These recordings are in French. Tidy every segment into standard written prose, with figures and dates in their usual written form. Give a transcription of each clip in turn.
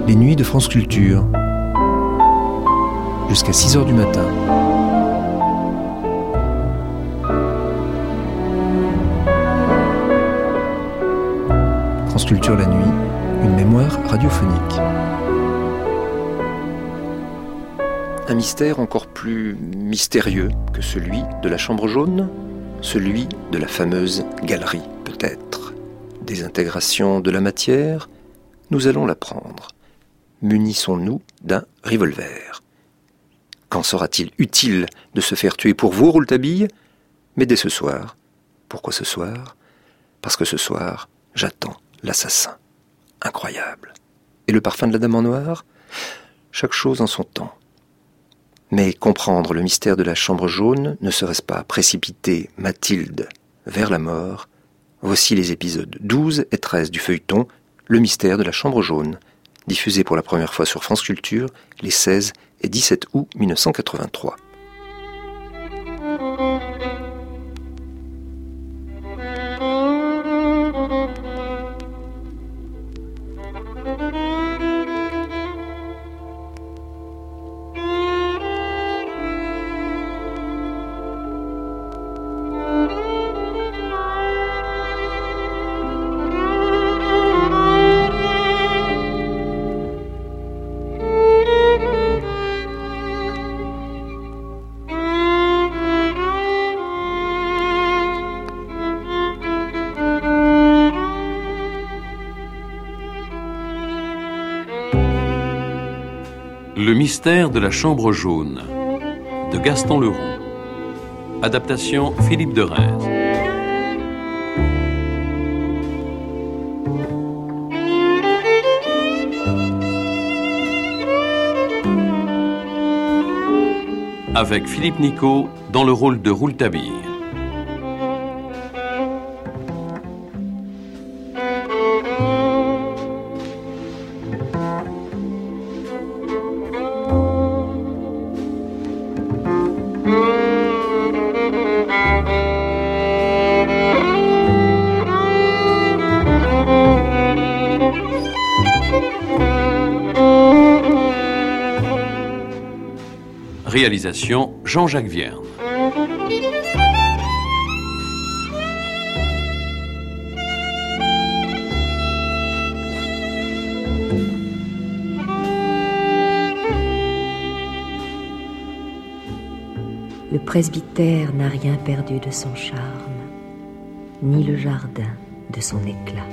Les nuits de France Culture. Jusqu'à 6h du matin. France Culture la nuit, une mémoire radiophonique. Un mystère encore plus mystérieux que celui de la chambre jaune, celui de la fameuse galerie, peut-être. Désintégration de la matière, nous allons l'apprendre. Munissons-nous d'un revolver. Quand sera-t-il utile de se faire tuer pour vous, Rouletabille ? Mais dès ce soir. Pourquoi ce soir ? Parce que ce soir, j'attends l'assassin. Incroyable. Et le parfum de la dame en noir ? Chaque chose en son temps. Mais comprendre le mystère de la chambre jaune ne serait-ce pas précipiter Mathilde vers la mort ? Voici les épisodes 12 et 13 du feuilleton Le mystère de la chambre jaune, diffusé pour la première fois sur France Culture les 16 et 17 août 1983. Le mystère de la chambre jaune de Gaston Leroux. Adaptation Philippe de Reims. Avec Philippe Nicot dans le rôle de Rouletabille. Réalisation Jean-Jacques Vierne. Le presbytère n'a rien perdu de son charme, ni le jardin de son éclat.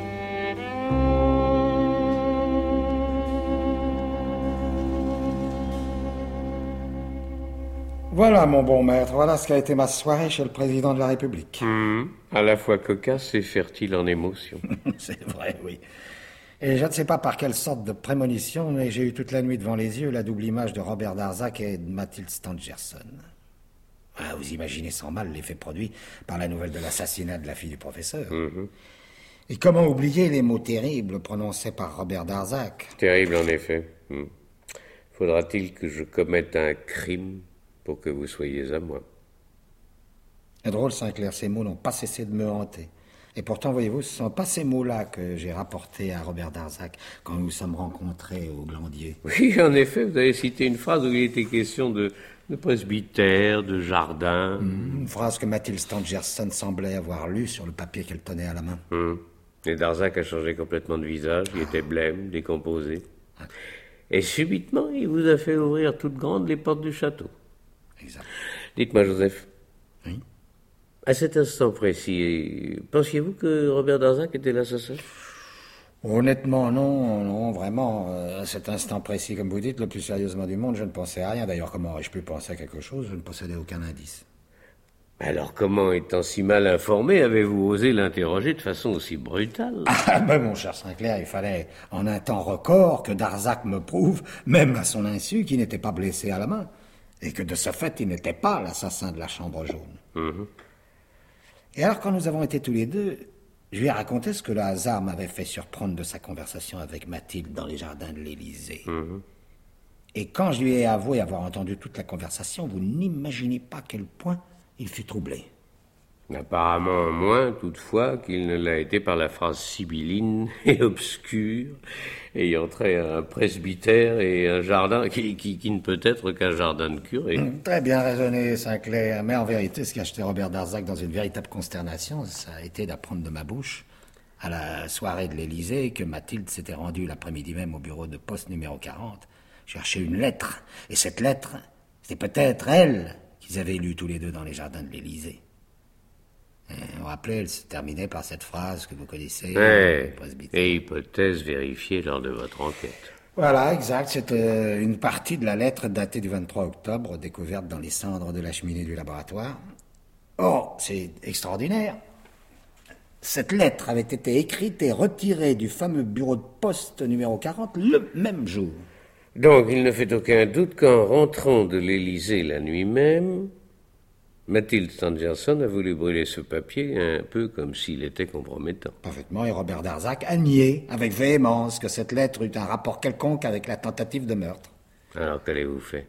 Voilà, mon bon maître, voilà ce qu'a été ma soirée chez le président de la République. À la fois cocasse et fertile en émotions. C'est vrai, oui. Et je ne sais pas par quelle sorte de prémonition, mais j'ai eu toute la nuit devant les yeux la double image de Robert Darzac et de Mathilde Stangerson. Ah, vous imaginez sans mal l'effet produit par la nouvelle de l'assassinat de la fille du professeur. Et comment oublier les mots terribles prononcés par Robert Darzac ? Terrible, en effet. Faudra-t-il que je commette un crime pour que vous soyez à moi? C'est drôle, Sinclair, ces mots n'ont pas cessé de me hanter. Et pourtant, voyez-vous, ce ne sont pas ces mots-là que j'ai rapportés à Robert Darzac quand nous nous sommes rencontrés au Glandier. Oui, en effet, vous avez cité une phrase où il était question de presbytère, de jardin. Une phrase que Mathilde Stangerson semblait avoir lue sur le papier qu'elle tenait à la main. Et Darzac a changé complètement de visage, il était blême, décomposé. Et subitement, il vous a fait ouvrir toutes grandes les portes du château. Exact. Dites-moi, Joseph. Oui. À cet instant précis, pensiez-vous que Robert Darzac était l'assassin ? Honnêtement, non, vraiment. À cet instant précis, comme vous dites, le plus sérieusement du monde, je ne pensais à rien. D'ailleurs, comment aurais-je pu penser à quelque chose ? Je ne possédais aucun indice. Alors comment, étant si mal informé, avez-vous osé l'interroger de façon aussi brutale ? Ah ben mon cher Sinclair, il fallait en un temps record que Darzac me prouve, même à son insu, qu'il n'était pas blessé à la main. Et que de ce fait, il n'était pas l'assassin de la chambre jaune. Et alors, quand nous avons été tous les deux, je lui ai raconté ce que le hasard m'avait fait surprendre de sa conversation avec Mathilde dans les jardins de l'Élysée. Et quand je lui ai avoué avoir entendu toute la conversation, vous n'imaginez pas à quel point il fut troublé. Apparemment moins, toutefois, qu'il ne l'a été par la phrase sibylline et obscure, ayant trait à un presbytère et un jardin qui ne peut être qu'un jardin de curé. Très bien raisonné, Sinclair. Mais en vérité, ce qui a jeté Robert Darzac dans une véritable consternation, ça a été d'apprendre de ma bouche, à la soirée de l'Élysée, que Mathilde s'était rendue l'après-midi même au bureau de poste numéro 40, chercher une lettre. Et cette lettre, c'était peut-être elle qu'ils avaient lue tous les deux dans les jardins de l'Élysée. Vous vous rappelez, elle se terminait par cette phrase que vous connaissez. Et hypothèse vérifiée lors de votre enquête. Voilà, exact. C'était une partie de la lettre datée du 23 octobre, découverte dans les cendres de la cheminée du laboratoire. Or, c'est extraordinaire. Cette lettre avait été écrite et retirée du fameux bureau de poste numéro 40 le même jour. Donc, il ne fait aucun doute qu'en rentrant de l'Élysée la nuit même, Mathilde Stangerson a voulu brûler ce papier un peu comme s'il était compromettant. Parfaitement, et Robert Darzac a nié avec véhémence que cette lettre eut un rapport quelconque avec la tentative de meurtre. Alors, qu'avez-vous fait?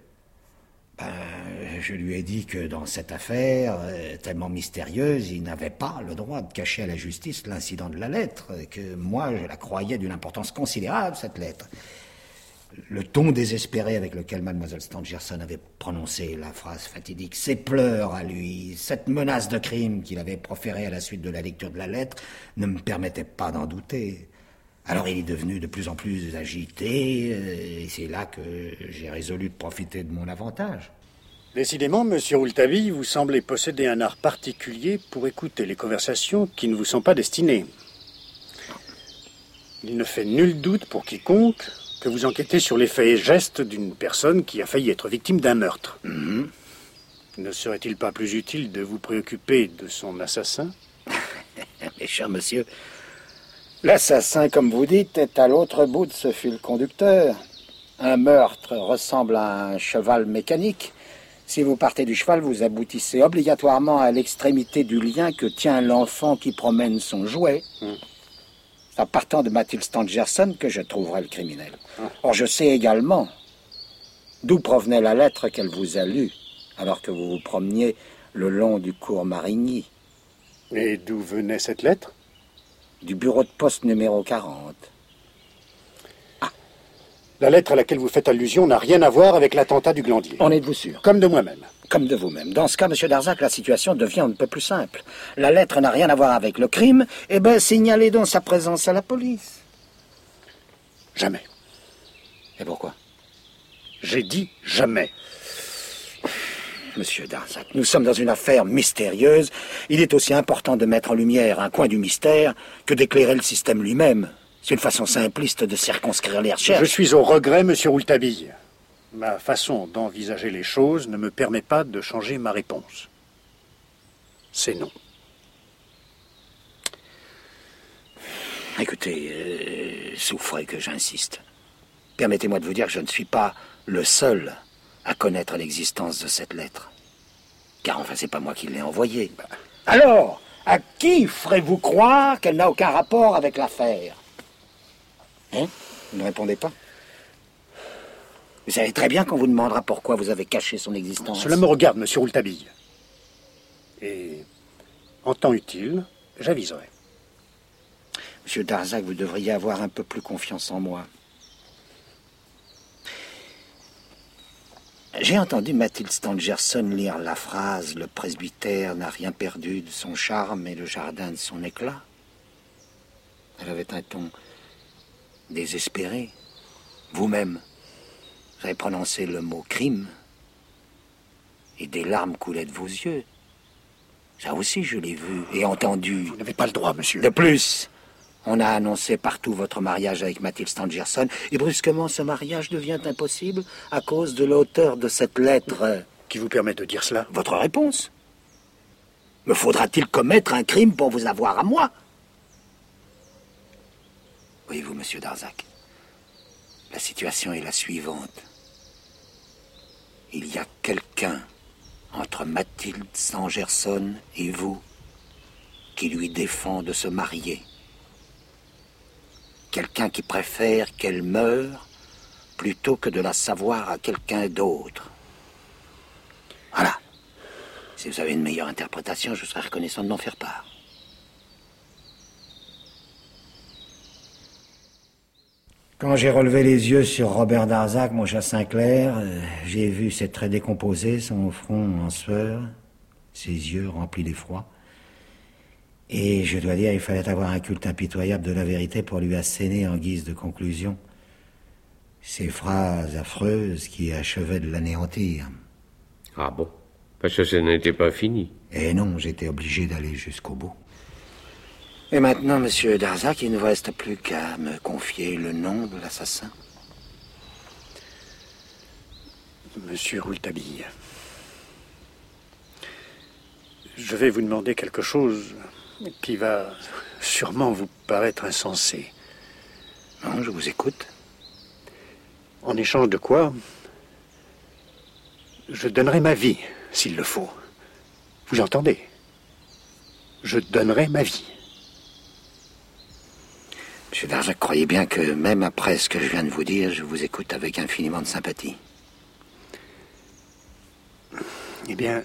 Je lui ai dit que dans cette affaire tellement mystérieuse, il n'avait pas le droit de cacher à la justice l'incident de la lettre, et que moi, je la croyais d'une importance considérable, cette lettre. Le ton désespéré avec lequel Mademoiselle Stangerson avait prononcé la phrase fatidique, ses pleurs à lui, cette menace de crime qu'il avait proférée à la suite de la lecture de la lettre, ne me permettaient pas d'en douter. Alors il est devenu de plus en plus agité, et c'est là que j'ai résolu de profiter de mon avantage. Décidément, monsieur Rouletabille, vous semblez posséder un art particulier pour écouter les conversations qui ne vous sont pas destinées. Il ne fait nul doute pour quiconque que vous enquêtez sur les faits et gestes d'une personne qui a failli être victime d'un meurtre. Ne serait-il pas plus utile de vous préoccuper de son assassin? Mais cher monsieur, l'assassin, comme vous dites, est à l'autre bout de ce fil conducteur. Un meurtre ressemble à un cheval mécanique. Si vous partez du cheval, vous aboutissez obligatoirement à l'extrémité du lien que tient l'enfant qui promène son jouet. C'est en partant de Mathilde Stangerson que je trouverai le criminel. Or, je sais également d'où provenait la lettre qu'elle vous a lue, alors que vous vous promeniez le long du cours Marigny. Et d'où venait cette lettre? Du bureau de poste numéro 40. La lettre à laquelle vous faites allusion n'a rien à voir avec l'attentat du Glandier. En êtes-vous sûr? Comme de moi-même. Comme de vous-même. Dans ce cas, monsieur Darzac, la situation devient un peu plus simple. La lettre n'a rien à voir avec le crime. Eh bien, signalez donc sa présence à la police. Jamais. Et pourquoi? J'ai dit jamais. Monsieur Darzac, nous sommes dans une affaire mystérieuse. Il est aussi important de mettre en lumière un coin du mystère que d'éclairer le système lui-même. C'est une façon simpliste de circonscrire les recherches. Je suis au regret, monsieur Rouletabille. Ma façon d'envisager les choses ne me permet pas de changer ma réponse. C'est non. Écoutez, souffrez que j'insiste. Permettez-moi de vous dire que je ne suis pas le seul à connaître l'existence de cette lettre. Car enfin, c'est pas moi qui l'ai envoyée. Alors, à qui ferez-vous croire qu'elle n'a aucun rapport avec l'affaire? Hein? Vous ne répondez pas? Vous savez très bien qu'on vous demandera pourquoi vous avez caché son existence. Cela me regarde, monsieur Rouletabille. Et, en temps utile, j'aviserai. Monsieur Darzac, vous devriez avoir un peu plus confiance en moi. J'ai entendu Mathilde Stangerson lire la phrase « Le presbytère n'a rien perdu de son charme et le jardin de son éclat ». Elle avait un ton désespéré. Vous-même, vous avez prononcé le mot « crime » et des larmes coulaient de vos yeux. Ça aussi, je l'ai vu et entendu. Vous n'avez pas le droit, monsieur. De plus, on a annoncé partout votre mariage avec Mathilde Stangerson et brusquement, ce mariage devient impossible à cause de l'auteur de cette lettre. Qui vous permet de dire cela? Votre réponse? Me faudra-t-il commettre un crime pour vous avoir à moi? Voyez-vous, monsieur Darzac, la situation est la suivante. Il y a quelqu'un entre Mathilde Stangerson et vous qui lui défend de se marier. Quelqu'un qui préfère qu'elle meure plutôt que de la savoir à quelqu'un d'autre. Voilà. Si vous avez une meilleure interprétation, je serais reconnaissant de m'en faire part. Quand j'ai relevé les yeux sur Robert Darzac, mon cher Sinclair, j'ai vu ses traits décomposés, son front en sueur, ses yeux remplis d'effroi. Et je dois dire, il fallait avoir un culte impitoyable de la vérité pour lui asséner en guise de conclusion ces phrases affreuses qui achevaient de l'anéantir. Ah bon? Parce que ça n'était pas fini. Et non, j'étais obligé d'aller jusqu'au bout. Et maintenant, monsieur Darzac, il ne vous reste plus qu'à me confier le nom de l'assassin. Monsieur Rouletabille, je vais vous demander quelque chose qui va sûrement vous paraître insensé. Non, je vous écoute. En échange de quoi, je donnerai ma vie, s'il le faut. Vous entendez? Je donnerai ma vie. Monsieur Darzac, croyez bien que même après ce que je viens de vous dire, je vous écoute avec infiniment de sympathie. Eh bien,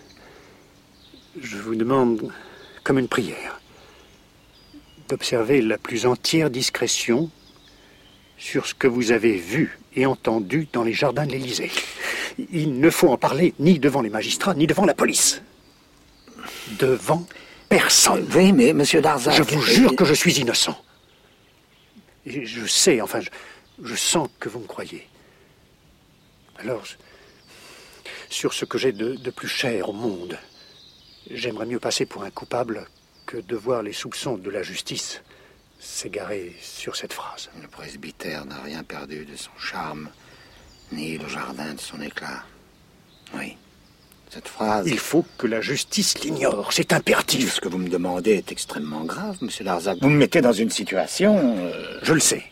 je vous demande, comme une prière, d'observer la plus entière discrétion sur ce que vous avez vu et entendu dans les jardins de l'Élysée. Il ne faut en parler ni devant les magistrats, ni devant la police. Devant personne. Oui, mais monsieur Darzac... Je vous jure que je suis innocent. Et je sais, enfin, je sens que vous me croyez. Alors, sur ce que j'ai de plus cher au monde, j'aimerais mieux passer pour un coupable que de voir les soupçons de la justice s'égarer sur cette phrase. Le presbytère n'a rien perdu de son charme, ni le jardin de son éclat. Oui, cette phrase... Il faut que la justice l'ignore, c'est impératif. Ce que vous me demandez est extrêmement grave, monsieur Darzac. Vous me mettez dans une situation... Je le sais.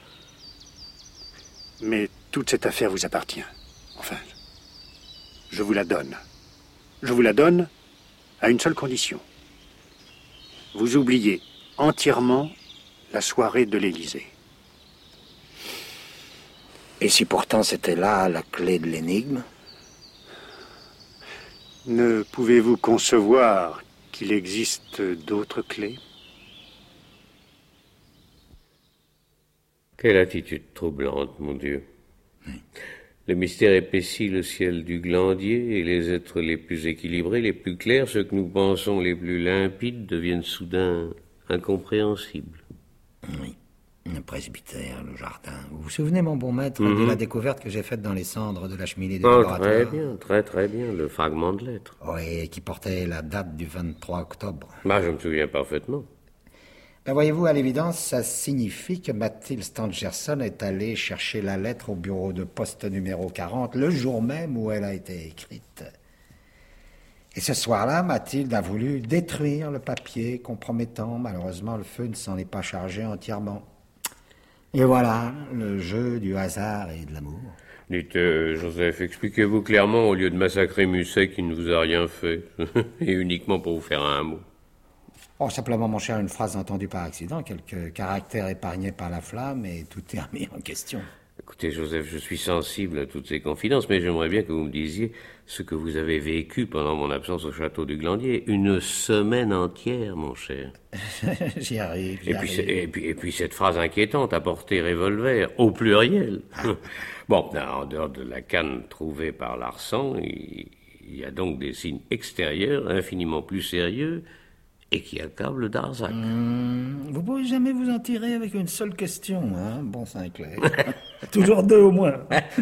Mais toute cette affaire vous appartient. Enfin, je vous la donne. Je vous la donne à une seule condition. Vous oubliez entièrement la soirée de l'Élysée. Et si pourtant c'était là la clé de l'énigme? Ne pouvez-vous concevoir qu'il existe d'autres clés? Quelle attitude troublante, mon Dieu. Le mystère épaissit le ciel du glandier, et les êtres les plus équilibrés, les plus clairs, ceux que nous pensons les plus limpides, deviennent soudain incompréhensibles. Oui, le presbytère, le jardin. Vous vous souvenez, mon bon maître, de la découverte que j'ai faite dans les cendres de la cheminée du laboratoire? Très bien, le fragment de lettre. Oui, qui portait la date du 23 octobre. Bah, je me souviens parfaitement. Ben voyez-vous, à l'évidence, ça signifie que Mathilde Stangerson est allée chercher la lettre au bureau de poste numéro 40, le jour même où elle a été écrite. Et ce soir-là, Mathilde a voulu détruire le papier compromettant. Malheureusement, le feu ne s'en est pas chargé entièrement. Et voilà, le jeu du hasard et de l'amour. Dites, Joseph, expliquez-vous clairement, au lieu de massacrer Musset qui ne vous a rien fait, et uniquement pour vous faire un mot. Oh, simplement, mon cher, une phrase entendue par accident, quelques caractères épargnés par la flamme, et tout est remis en question. Écoutez, Joseph, je suis sensible à toutes ces confidences, mais j'aimerais bien que vous me disiez ce que vous avez vécu pendant mon absence au château du Glandier. Une semaine entière, mon cher. J'y arrive. Et puis cette phrase inquiétante, apporter revolver, au pluriel. Bon, en dehors de la canne trouvée par Larsan, il y a donc des signes extérieurs infiniment plus sérieux et qui accablent Darzac. Vous pouvez jamais vous en tirer avec une seule question, hein, bon Sinclair. Toujours deux au moins.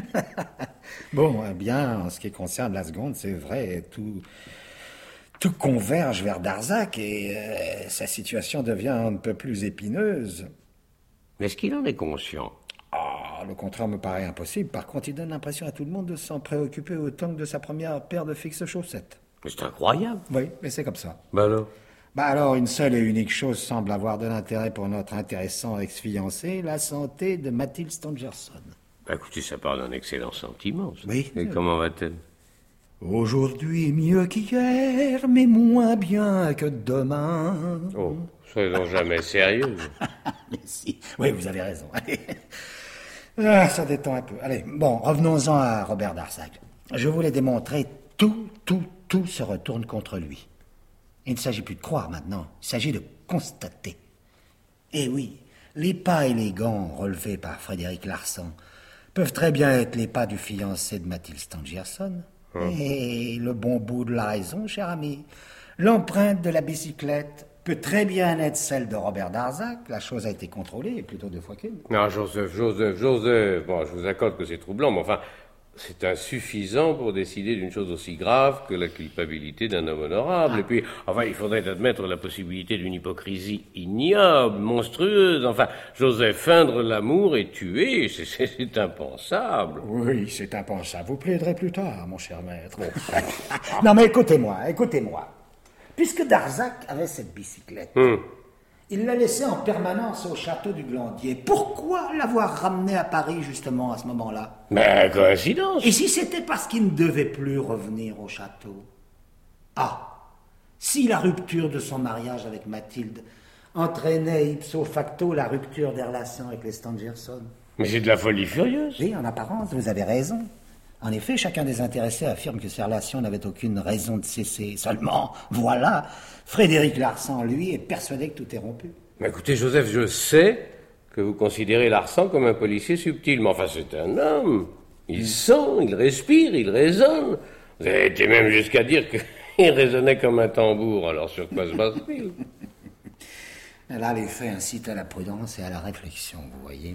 Bon, bien, en ce qui concerne la seconde, c'est vrai, tout converge vers Darzac et sa situation devient un peu plus épineuse. Mais est-ce qu'il en est conscient? Ah, le contraire me paraît impossible. Par contre, il donne l'impression à tout le monde de s'en préoccuper autant que de sa première paire de fixes chaussettes. Mais c'est incroyable. Oui, mais c'est comme ça. Bah alors, une seule et unique chose semble avoir de l'intérêt pour notre intéressant ex-fiancé, la santé de Mathilde Stangerson. Bah écoutez, ça part d'un excellent sentiment. Ça. Oui. Et comment va-t-elle? Aujourd'hui mieux qu'hier, mais moins bien que demain. Oh, soyons jamais sérieux. Mais si, oui, vous avez raison. Ah, ça détend un peu. Allez, bon, revenons-en à Robert Darzac. Je voulais démontrer tout tout se retourne contre lui. Il ne s'agit plus de croire maintenant, il s'agit de constater. Et oui, les pas élégants relevés par Frédéric Larsan peuvent très bien être les pas du fiancé de Mathilde Stangerson. Et le bon bout de la raison, cher ami. L'empreinte de la bicyclette peut très bien être celle de Robert Darzac. La chose a été contrôlée, et plutôt 2 fois qu'une. Non, Joseph. Bon, je vous accorde que c'est troublant, mais enfin, c'est insuffisant pour décider d'une chose aussi grave que la culpabilité d'un homme honorable. Et puis, enfin, il faudrait admettre la possibilité d'une hypocrisie ignoble, monstrueuse. Enfin, Joseph, feindre l'amour et tuer, c'est impensable. Oui, c'est impensable. Vous plaiderez plus tard, mon cher maître. Non, mais écoutez-moi. Puisque Darzac avait cette bicyclette, il l'a laissée en permanence au château du Glandier. Pourquoi l'avoir ramenée à Paris, justement, à ce moment-là? Mais coïncidence. Et si c'était parce qu'il ne devait plus revenir au château? Si la rupture de son mariage avec Mathilde entraînait ipso facto la rupture des relations avec les Stangerson. Mais c'est de la folie furieuse. Oui, en apparence, vous avez raison. En effet, chacun des intéressés affirme que ces relations n'avaient aucune raison de cesser. Seulement, voilà, Frédéric Larsan, lui, est persuadé que tout est rompu. Mais écoutez, Joseph, je sais que vous considérez Larsan comme un policier subtil, mais enfin, c'est un homme. Il sent, il respire, il raisonne. Vous avez été même jusqu'à dire qu'il résonnait comme un tambour, alors sur quoi se base-t-il? Là, les faits incitent à la prudence et à la réflexion, vous voyez.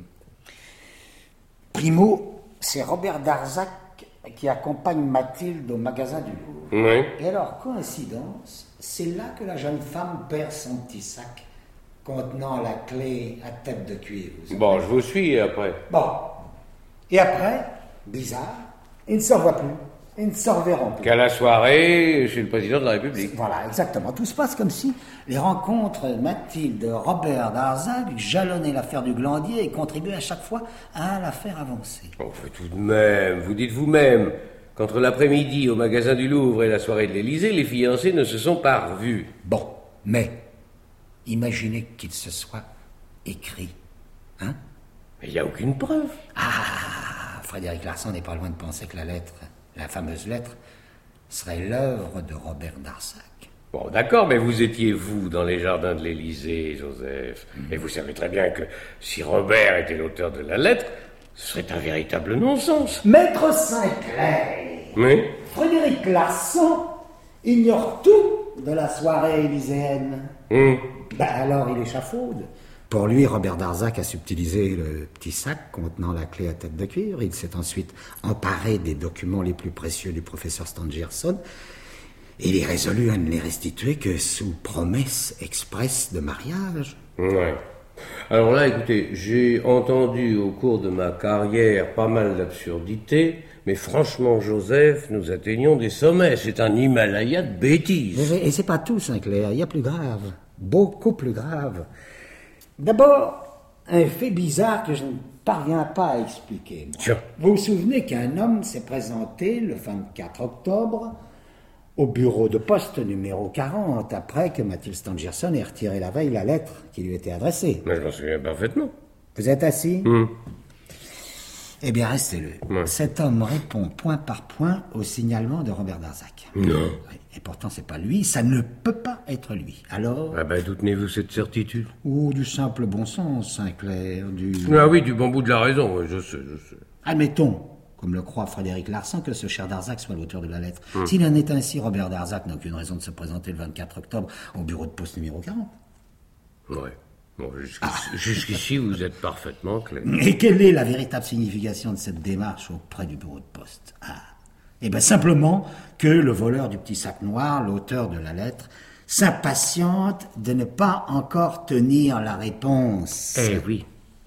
Primo, c'est Robert Darzac qui accompagne Mathilde au magasin du Louvre. Oui. Et alors, coïncidence, c'est là que la jeune femme perd son petit sac contenant la clé à tête de cuivre. Bon, je vous suis et après. Bon. Et après, bizarre, ils ne se revoient plus. Ils ne se reverront plus. Qu'à la soirée chez le président de la République. Voilà, exactement. Tout se passe comme si les rencontres Mathilde, Robert Darzac jalonnaient l'affaire du Glandier et contribuaient à chaque fois à la faire avancer. Enfin, tout de même, vous dites vous-même qu'entre l'après-midi au magasin du Louvre et la soirée de l'Élysée, les fiancés ne se sont pas revus. Bon, mais imaginez qu'ils se soient écrits, hein? Mais il n'y a aucune preuve. Frédéric Larsan n'est pas loin de penser que la fameuse lettre, serait l'œuvre de Robert Darzac. Bon, d'accord, mais vous étiez, vous, dans les jardins de l'Élysée, Joseph. Et vous savez très bien que si Robert était l'auteur de la lettre, ce serait un véritable non-sens. Maître Sinclair, Oui. Frédéric Larsan ignore tout de la soirée élyséenne. Alors il échafaude. Pour lui, Robert Darzac a subtilisé le petit sac contenant la clé à tête de cuivre. Il s'est ensuite emparé des documents les plus précieux du professeur Stangerson. Il est résolu à ne les restituer que sous promesse expresse de mariage. Ouais. Alors là, écoutez, j'ai entendu au cours de ma carrière pas mal d'absurdités, mais franchement, Joseph, nous atteignons des sommets. C'est un Himalaya de bêtises. Et c'est pas tout, Sinclair. Il y a plus grave. Beaucoup plus grave. D'abord, un fait bizarre que je ne parviens pas à expliquer. Tiens. Vous vous souvenez qu'un homme s'est présenté le 24 octobre au bureau de poste numéro 40, après que Mathilde Stangerson ait retiré la veille la lettre qui lui était adressée. Mais je m'en souviens parfaitement. Vous êtes assis? Eh bien, restez-le. Cet homme répond point par point au signalement de Robert Darzac. Non. Oui, et pourtant, c'est pas lui, ça ne peut pas être lui. Alors... Ah ben, d'où tenez-vous cette certitude? Ou du simple bon sens, Sinclair, Ah oui, du bon bout de la raison, oui, je sais. Admettons, comme le croit Frédéric Larsan, que ce cher Darzac soit l'auteur de la lettre. S'il en est ainsi, Robert Darzac n'a aucune raison de se présenter le 24 octobre au bureau de poste numéro 40. Ouais. Bon, jusqu'ici, vous êtes parfaitement clair. Et quelle est la véritable signification de cette démarche auprès du bureau de poste? Eh bien, simplement que le voleur du petit sac noir, l'auteur de la lettre, s'impatiente de ne pas encore tenir la réponse. Eh oui.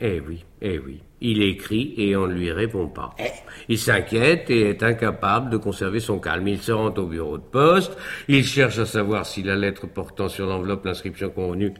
Il écrit et on ne lui répond pas. Il s'inquiète et est incapable de conserver son calme. Il se rend au bureau de poste, il cherche à savoir si la lettre portant sur l'enveloppe l'inscription convenue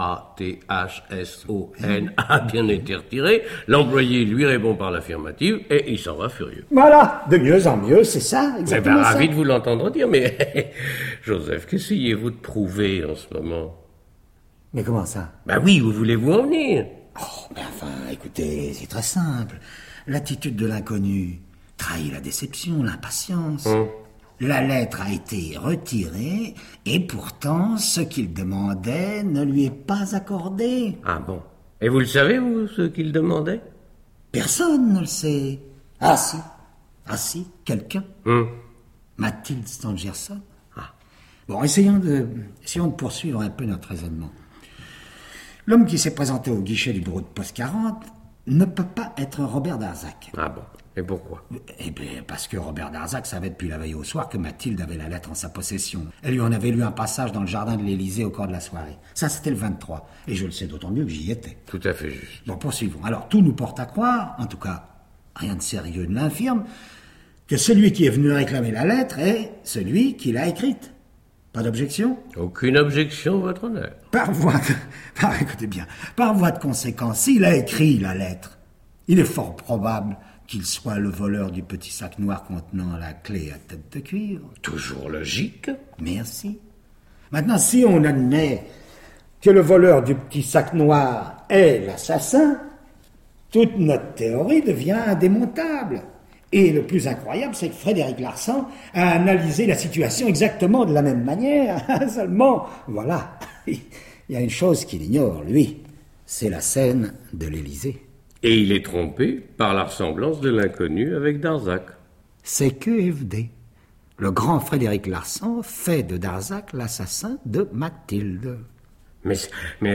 M-A-T-H-S-O-N a bien été retirée. L'employé lui répond par l'affirmative et il s'en va furieux. Voilà, de mieux en mieux, c'est ça, exactement ça. Ravi de vous l'entendre dire, mais Joseph, qu'essayez-vous de prouver en ce moment? Mais comment ça? Oui, où voulez-vous en venir? Enfin, écoutez, c'est très simple. L'attitude de l'inconnu trahit la déception, l'impatience. La lettre a été retirée, et pourtant, ce qu'il demandait ne lui est pas accordé. Ah bon? Et vous le savez, vous, ce qu'il demandait? Personne ne le sait. Ah si, quelqu'un. Mathilde Stangerson. Bon, essayons de poursuivre un peu notre raisonnement. L'homme qui s'est présenté au guichet du bureau de poste 40 ne peut pas être Robert Darzac. Ah bon? Et pourquoi? Eh bien, parce que Robert Darzac savait depuis la veille au soir que Mathilde avait la lettre en sa possession. Elle lui en avait lu un passage dans le jardin de l'Élysée au cours de la soirée. Ça, c'était le 23. Et je le sais d'autant mieux que j'y étais. Tout à fait juste. Bon, poursuivons. Alors, tout nous porte à croire, en tout cas, rien de sérieux ne l'infirme, que celui qui est venu réclamer la lettre est celui qui l'a écrite. Pas d'objection? Aucune objection, votre honneur. Écoutez bien, par voie de conséquence, s'il a écrit la lettre, il est fort probable qu'il soit le voleur du petit sac noir contenant la clé à tête de cuivre. Toujours logique. Merci. Maintenant, si on admet que le voleur du petit sac noir est l'assassin, toute notre théorie devient indémontable. Et le plus incroyable, c'est que Frédéric Larsan a analysé la situation exactement de la même manière. Seulement, voilà, il y a une chose qu'il ignore, lui, c'est la scène de l'Élysée. Et il est trompé par la ressemblance de l'inconnu avec Darzac. C'est QFD. Le grand Frédéric Larsan fait de Darzac l'assassin de Mathilde. Mais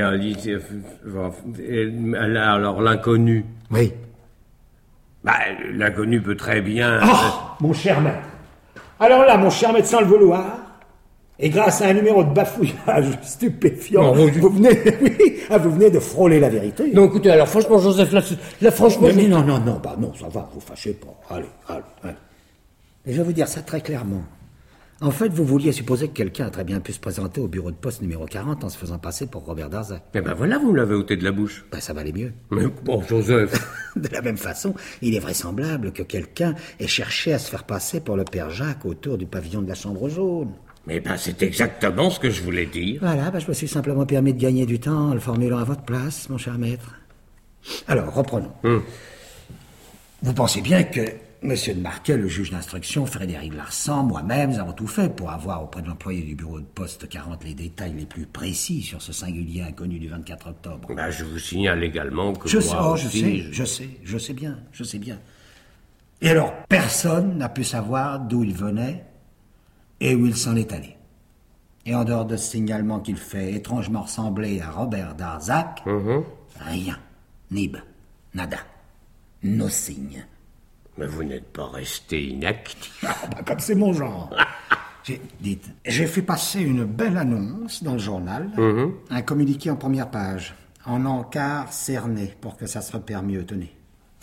alors l'inconnu. Oui. L'inconnu peut très bien... Oh, mon cher maître. Alors là, mon cher maître, sans le vouloir, et grâce à un numéro de bafouillage stupéfiant, vous venez de frôler la vérité. Non, écoutez, alors franchement, Joseph, là franchement... Non, ça va, vous fâchez pas. Allez. Et je vais vous dire ça très clairement. En fait, vous vouliez supposer que quelqu'un a très bien pu se présenter au bureau de poste numéro 40 en se faisant passer pour Robert Darzac. Eh ben voilà, vous me l'avez ôté de la bouche. Ça valait mieux. Mais bon, Joseph... De la même façon, il est vraisemblable que quelqu'un ait cherché à se faire passer pour le père Jacques autour du pavillon de la Chambre jaune. Mais c'est exactement ce que je voulais dire. Voilà, je me suis simplement permis de gagner du temps en le formulant à votre place, mon cher maître. Alors, reprenons. Vous pensez bien que Monsieur de Marquet, le juge d'instruction, Frédéric Larsan, moi-même, nous avons tout fait pour avoir auprès de l'employé du bureau de poste 40 les détails les plus précis sur ce singulier inconnu du 24 octobre. Je vous signale également que je sais bien. Et alors, personne n'a pu savoir d'où il venait et où il s'en est allé. Et en dehors de ce signalement qu'il fait étrangement ressembler à Robert Darzac, rien, nib, nada, no signe. Mais vous n'êtes pas resté inactif. Comme c'est mon genre. J'ai fait passer une belle annonce dans le journal, un communiqué en première page, en encart cerné, pour que ça se repère mieux, tenez.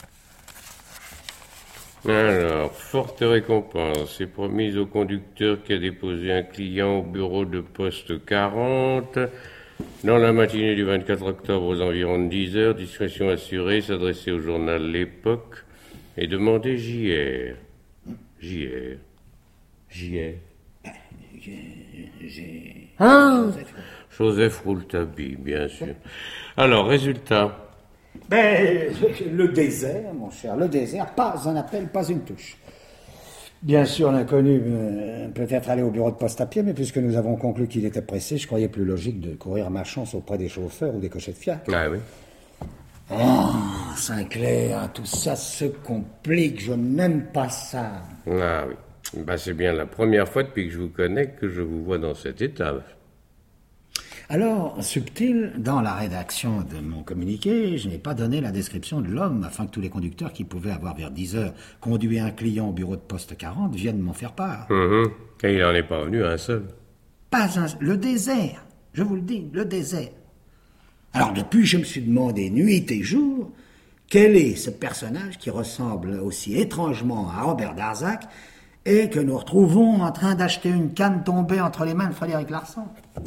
Alors, forte récompense est promise au conducteur qui a déposé un client au bureau de poste 40 dans la matinée du 24 octobre aux environs de 10 heures. Discrétion assurée, s'adresser au journal L'Époque et demander JR. Joseph Rouletabille, bien sûr. Alors, résultat. Le désert, mon cher, le désert, pas un appel, pas une touche. Bien sûr, l'inconnu peut être allé au bureau de poste à pied, mais puisque nous avons conclu qu'il était pressé, je croyais plus logique de courir ma chance auprès des chauffeurs ou des cochers de fiacre. Ah oui. Oh, Saint-Clair, tout ça se complique, je n'aime pas ça. Ah oui, c'est bien la première fois depuis que je vous connais que je vous vois dans cet état. Alors, subtil, dans la rédaction de mon communiqué, je n'ai pas donné la description de l'homme afin que tous les conducteurs qui pouvaient avoir vers 10 heures conduit un client au bureau de poste 40 viennent m'en faire part. Et il n'en est pas venu un seul. Pas un... Le désert, je vous le dis, le désert. Alors depuis, je me suis demandé nuit et jour, quel est ce personnage qui ressemble aussi étrangement à Robert Darzac et que nous retrouvons en train d'acheter une canne tombée entre les mains de Frédéric Larsan.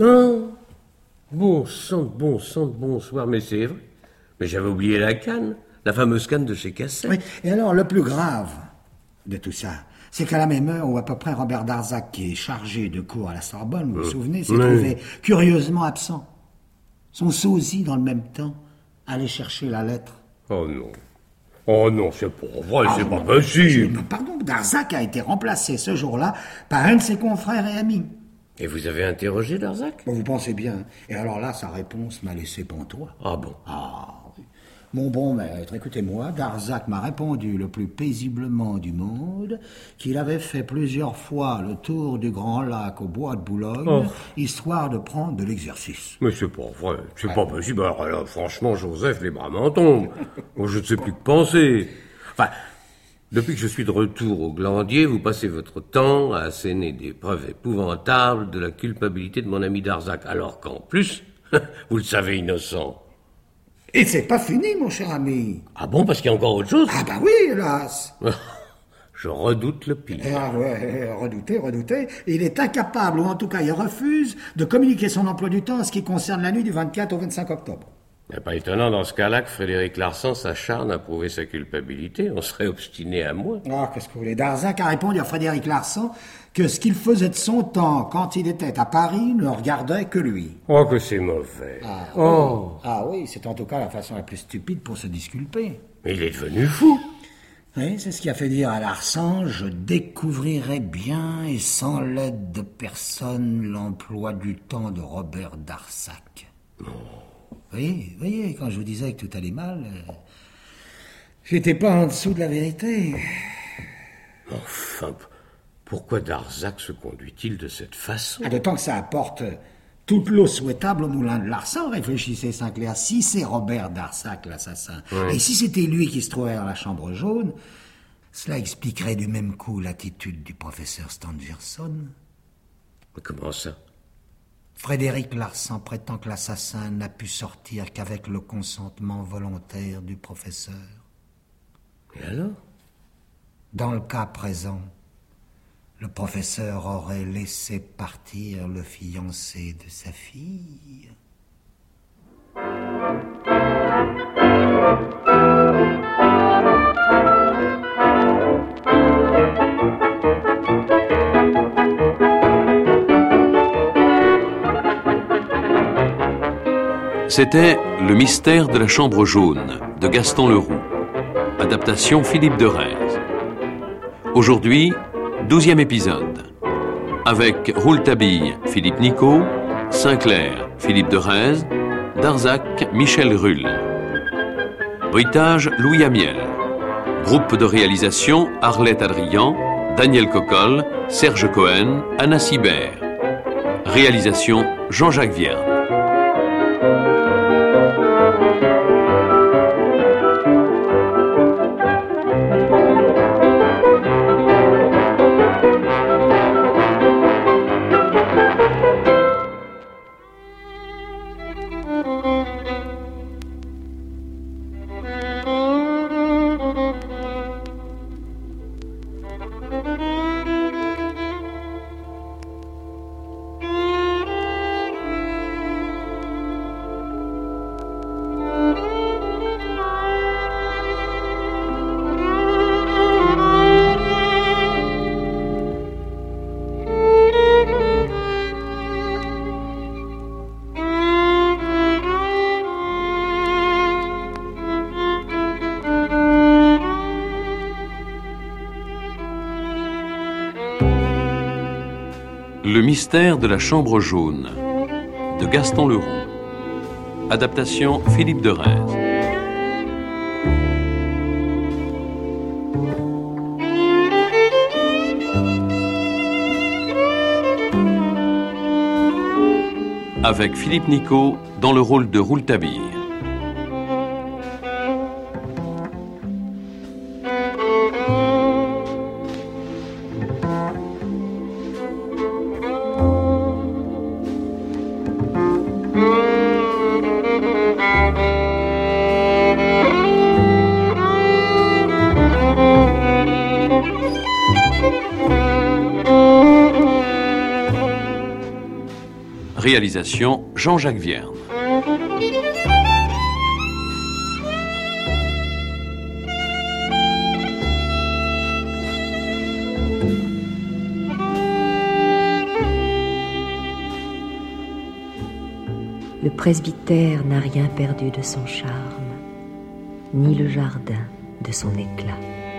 Bon sang de bonsoir, mais c'est vrai. Mais j'avais oublié la canne, la fameuse canne de chez Cassette. Oui, et alors le plus grave de tout ça, c'est qu'à la même heure où à peu près Robert Darzac, qui est chargé de cours à la Sorbonne, vous vous souvenez, s'est trouvé curieusement absent. Son sosie, dans le même temps, allait chercher la lettre. Oh non. Oh non, c'est pas vrai, c'est pas possible. Pardon, Darzac a été remplacé ce jour-là par un de ses confrères et amis. Et vous avez interrogé Darzac? Bon, vous pensez bien. Et alors là, sa réponse m'a laissé pantois. Ah bon? Ah oui. Mon bon maître, écoutez-moi, Darzac m'a répondu le plus paisiblement du monde qu'il avait fait plusieurs fois le tour du Grand Lac au bois de Boulogne, histoire de prendre de l'exercice. Mais c'est pas vrai, c'est pas possible. Alors là, franchement, Joseph, les bras m'en tombent. Je ne sais plus que penser. Enfin, depuis que je suis de retour au Glandier, vous passez votre temps à asséner des preuves épouvantables de la culpabilité de mon ami Darzac, alors qu'en plus, vous le savez innocent. Et c'est pas fini, mon cher ami. Ah bon, parce qu'il y a encore autre chose? Ah bah oui, hélas. Je redoute le pire. Ah ouais, redoutez. Il est incapable, ou en tout cas il refuse, de communiquer son emploi du temps en ce qui concerne la nuit du 24 au 25 octobre. C'est pas étonnant dans ce cas-là que Frédéric Larsan s'acharne à prouver sa culpabilité. On serait obstiné à moi. Ah, qu'est-ce que vous voulez? Darzac a répondu à Frédéric Larsan que ce qu'il faisait de son temps quand il était à Paris ne regardait que lui. Oh, que c'est mauvais. Ah oui, c'est en tout cas la façon la plus stupide pour se disculper. Mais il est devenu fou. Oui, c'est ce qui a fait dire à Larsan: je découvrirai bien et sans l'aide de personne l'emploi du temps de Robert Darzac. Voyez, quand je vous disais que tout allait mal, j'étais pas en dessous de la vérité. Enfin, pourquoi Darzac se conduit-il de cette façon? D'autant que ça apporte toute l'eau souhaitable au moulin de Larsan, réfléchissez Sinclair. Si c'est Robert Darzac l'assassin, et si c'était lui qui se trouvait dans la chambre jaune, cela expliquerait du même coup l'attitude du professeur Stangerson. Mais comment ça? Frédéric Larsan prétend que l'assassin n'a pu sortir qu'avec le consentement volontaire du professeur. Et alors? Dans le cas présent, le professeur aurait laissé partir le fiancé de sa fille. C'était Le mystère de la chambre jaune de Gaston Leroux. Adaptation Philippe de Rhèze. Aujourd'hui, 12e épisode. Avec Rouletabille, Philippe Nicot, Sinclair, Philippe de Rhèze, Darzac, Michel Rulle. Bruitage, Louis Amiel. Groupe de réalisation, Arlette Adrian, Daniel Cocolle, Serge Cohen, Anna Sibert. Réalisation, Jean-Jacques Vierne. Le mystère de la chambre jaune de Gaston Leroux. Adaptation Philippe de Rhèze. Avec Philippe Nicot dans le rôle de Rouletabille. Réalisation Jean-Jacques Vierne. Le presbytère n'a rien perdu de son charme, ni le jardin, de son éclat.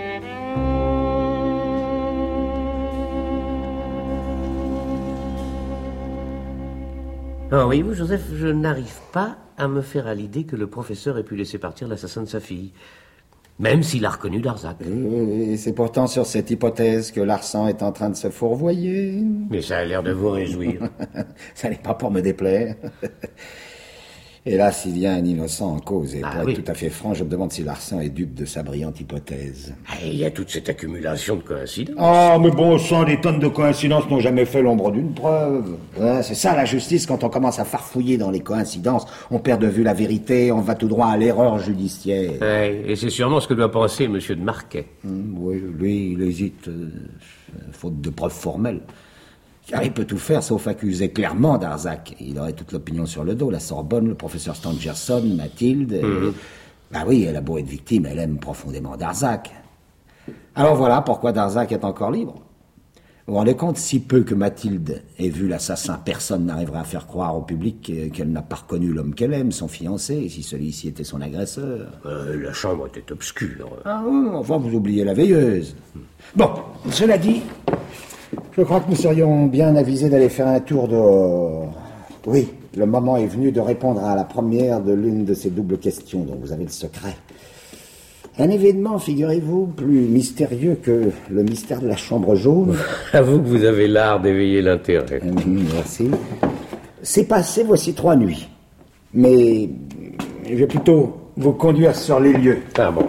Ah, voyez-vous, Joseph, je n'arrive pas à me faire à l'idée que le professeur ait pu laisser partir l'assassin de sa fille. Même s'il a reconnu Darzac. Et c'est pourtant sur cette hypothèse que Larsan est en train de se fourvoyer. Mais ça a l'air de vous réjouir. Ça n'est pas pour me déplaire. Et là, s'il y a un innocent en cause, et pour être tout à fait franc, je me demande si Larsan est dupe de sa brillante hypothèse. Il y a toute cette accumulation de coïncidences. Ah, mais bon sang, des tonnes de coïncidences n'ont jamais fait l'ombre d'une preuve. Ouais, c'est ça la justice, quand on commence à farfouiller dans les coïncidences, on perd de vue la vérité, on va tout droit à l'erreur judiciaire. Et c'est sûrement ce que doit penser M. de Marquet. Oui, lui, il hésite, faute de preuves formelles. Car il peut tout faire sauf accuser clairement Darzac. Il aurait toute l'opinion sur le dos. La Sorbonne, le professeur Stangerson, Mathilde... Bah oui, elle a beau être victime, elle aime profondément Darzac. Alors voilà pourquoi Darzac est encore libre. Vous vous rendez compte, si peu que Mathilde ait vu l'assassin, personne n'arriverait à faire croire au public qu'elle n'a pas reconnu l'homme qu'elle aime, son fiancé, si celui-ci était son agresseur. La chambre était obscure. Ah oui, enfin vous oubliez la veilleuse. Bon, cela dit... Je crois que nous serions bien avisés d'aller faire un tour dehors. Oui, le moment est venu de répondre à la première de l'une de ces doubles questions dont vous avez le secret. Un événement, figurez-vous, plus mystérieux que le mystère de la chambre jaune. Avoue que vous avez l'art d'éveiller l'intérêt. Merci. C'est passé voici 3 nuits. Mais je vais plutôt vous conduire sur les lieux. Ah bon.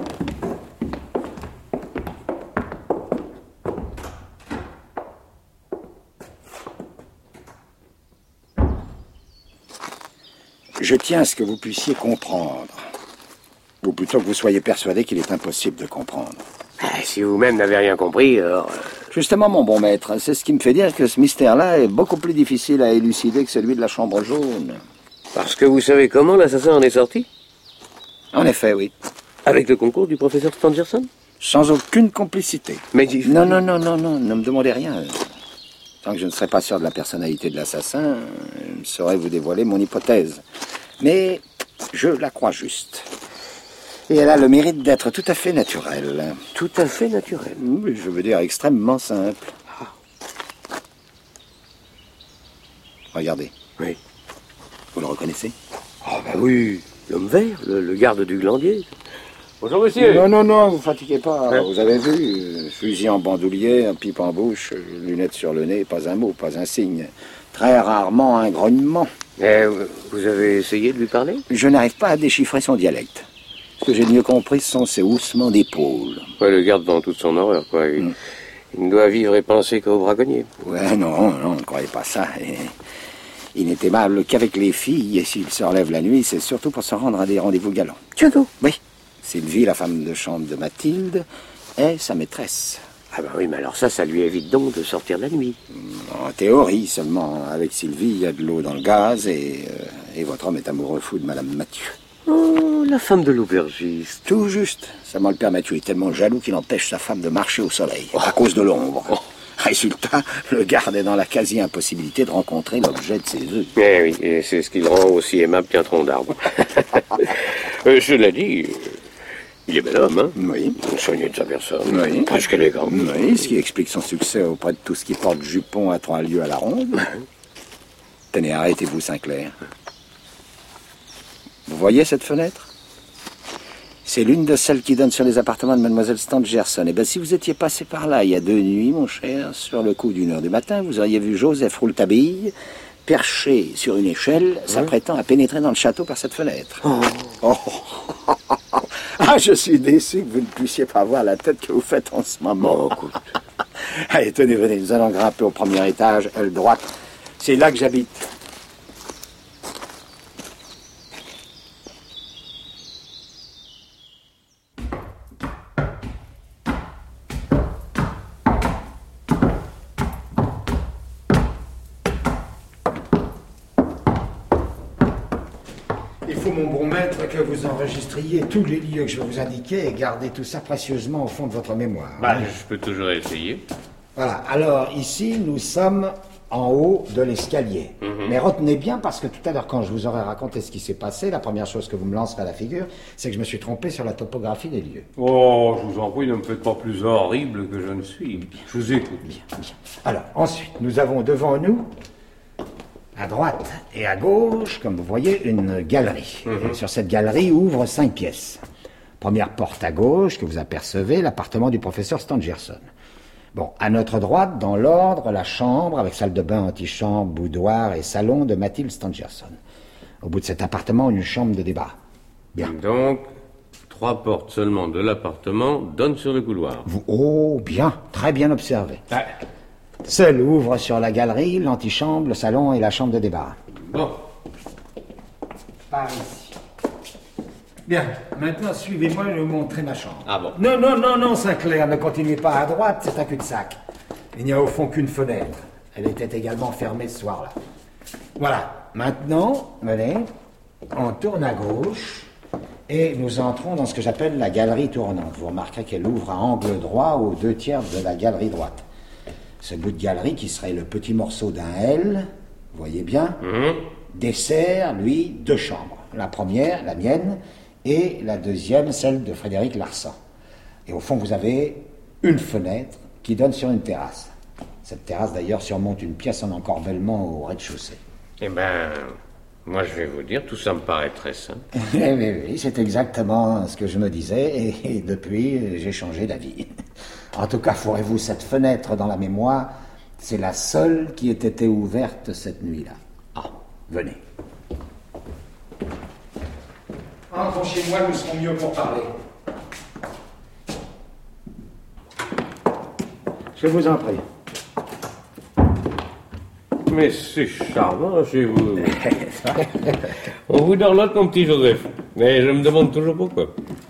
Je tiens à ce que vous puissiez comprendre. Ou plutôt que vous soyez persuadé qu'il est impossible de comprendre. Si vous-même n'avez rien compris, alors... Justement, mon bon maître, c'est ce qui me fait dire que ce mystère-là est beaucoup plus difficile à élucider que celui de la chambre jaune. Parce que vous savez comment l'assassin en est sorti? En effet, oui. Avec le concours du professeur Stangerson? Sans aucune complicité. Mais... Non, ne me demandez rien. Tant que je ne serai pas sûr de la personnalité de l'assassin, je ne saurais vous dévoiler mon hypothèse. Mais je la crois juste. Et elle a le mérite d'être tout à fait naturelle. Tout à fait naturelle? Oui, je veux dire extrêmement simple. Regardez. Oui. Vous le reconnaissez? Ah ben oui, l'homme vert, le garde du glandier. Bonjour monsieur. Non, vous fatiguez pas. Hein? Vous avez vu, fusil en bandoulier, un pipe en bouche, lunettes sur le nez, pas un mot, pas un signe. Très rarement un grognement. Vous avez essayé de lui parler? Je n'arrive pas à déchiffrer son dialecte. Ce que j'ai mieux compris, ce sont ses haussements d'épaules. Ouais, le garde dans toute son horreur, quoi. Il ne doit vivre et penser qu'au braconnier. Ouais, non, ne croyez pas ça. Il n'est aimable qu'avec les filles, et s'il se relève la nuit, c'est surtout pour se rendre à des rendez-vous galants. Tiens donc. Oui. Sylvie, la femme de chambre de Mathilde, est sa maîtresse. Ah ben oui, mais alors ça lui évite donc de sortir la nuit. En théorie seulement. Avec Sylvie, il y a de l'eau dans le gaz et votre homme est amoureux fou de Madame Mathieu. Oh, la femme de l'aubergiste. Tout juste. Seulement le père Mathieu est tellement jaloux qu'il empêche sa femme de marcher au soleil, à cause de l'ombre. Résultat, le garde est dans la quasi-impossibilité de rencontrer l'objet de ses vœux. Eh oui, et c'est ce qui le rend aussi aimable qu'un tronc d'arbre. Cela dit... Il est bel homme, hein? Oui. Soigné de sa personne. Oui. Presque élégant. Oui, ce qui explique son succès auprès de tout ce qui porte jupon à 3 lieues à la ronde. Tenez, arrêtez-vous, Sinclair. Vous voyez cette fenêtre? C'est l'une de celles qui donnent sur les appartements de Mademoiselle Stangerson. Eh bien, si vous étiez passé par là il y a 2 nuits, mon cher, sur le coup d'1h du matin, vous auriez vu Joseph Rouletabille perché sur une échelle, s'apprêtant à pénétrer dans le château par cette fenêtre. Ah, je suis déçu que vous ne puissiez pas voir la tête que vous faites en ce moment. Allez, tenez, venez, nous allons grimper au premier étage, aile droite. C'est là que j'habite. Il faut, mon bon maître, que vous enregistriez tous les lieux que je vais vous indiquer et gardez tout ça précieusement au fond de votre mémoire. Je peux toujours essayer. Voilà, alors ici, nous sommes en haut de l'escalier. Mais retenez bien, parce que tout à l'heure, quand je vous aurai raconté ce qui s'est passé, la première chose que vous me lancerez à la figure, c'est que je me suis trompé sur la topographie des lieux. Oh, je vous en prie, ne me faites pas plus horrible que je ne suis. Je vous écoute. Bien. Alors, ensuite, nous avons devant nous, à droite et à gauche, comme vous voyez, une galerie. Sur cette galerie ouvrent 5 pièces. Première porte à gauche que vous apercevez, l'appartement du professeur Stangerson. Bon, à notre droite, dans l'ordre, la chambre avec salle de bain, antichambre, boudoir et salon de Mathilde Stangerson. Au bout de cet appartement, une chambre de débat. Bien. Donc, 3 portes seulement de l'appartement donnent sur le couloir. Oh, bien, très bien observé. Seule ouvre sur la galerie, l'antichambre, le salon et la chambre de débat. Bon. Par ici. Bien, maintenant suivez-moi, je vais vous montrer ma chambre. Ah bon? Non, Sinclair, ne continuez pas à droite, c'est un cul-de-sac. Il n'y a au fond qu'une fenêtre. Elle était également fermée ce soir-là. Voilà, maintenant, venez, on tourne à gauche et nous entrons dans ce que j'appelle la galerie tournante. Vous remarquerez qu'elle ouvre à angle droit aux 2/3 de la galerie droite. Ce bout de galerie, qui serait le petit morceau d'un L, vous voyez bien, dessert, lui, 2 chambres. La première, la mienne, et la deuxième, celle de Frédéric Larsan. Et au fond, vous avez une fenêtre qui donne sur une terrasse. Cette terrasse, d'ailleurs, surmonte une pièce en encorbellement au rez-de-chaussée. Eh ben, moi je vais vous dire, tout ça me paraît très simple. Oui, c'est exactement ce que je me disais, et depuis, j'ai changé d'avis. En tout cas, ferez-vous cette fenêtre dans la mémoire, c'est la seule qui ait été ouverte cette nuit-là. Ah, venez. Entrons chez moi, nous serons mieux pour parler. Je vous en prie. Mais c'est charmant chez vous. On vous dorlote, mon petit Joseph. Mais je me demande toujours pourquoi.